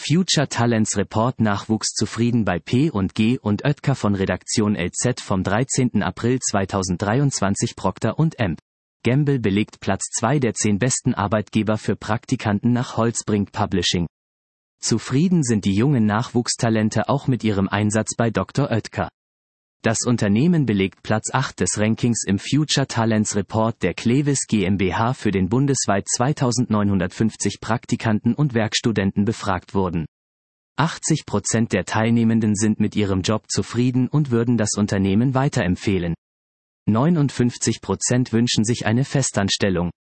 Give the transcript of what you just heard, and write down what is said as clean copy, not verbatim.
Future Talents Report Nachwuchs zufrieden bei P&G und Oetker von Redaktion LZ vom 13. April 2023. Procter & Gamble belegt Platz 2 der 10 besten Arbeitgeber für Praktikanten nach Holzbrink Publishing. Zufrieden sind die jungen Nachwuchstalente auch mit ihrem Einsatz bei Dr. Oetker. Das Unternehmen belegt Platz 8 des Rankings im Future Talents Report der Clevis GmbH, für den bundesweit 2950 Praktikanten und Werkstudenten befragt wurden. 80% der Teilnehmenden sind mit ihrem Job zufrieden und würden das Unternehmen weiterempfehlen. 59% wünschen sich eine Festanstellung.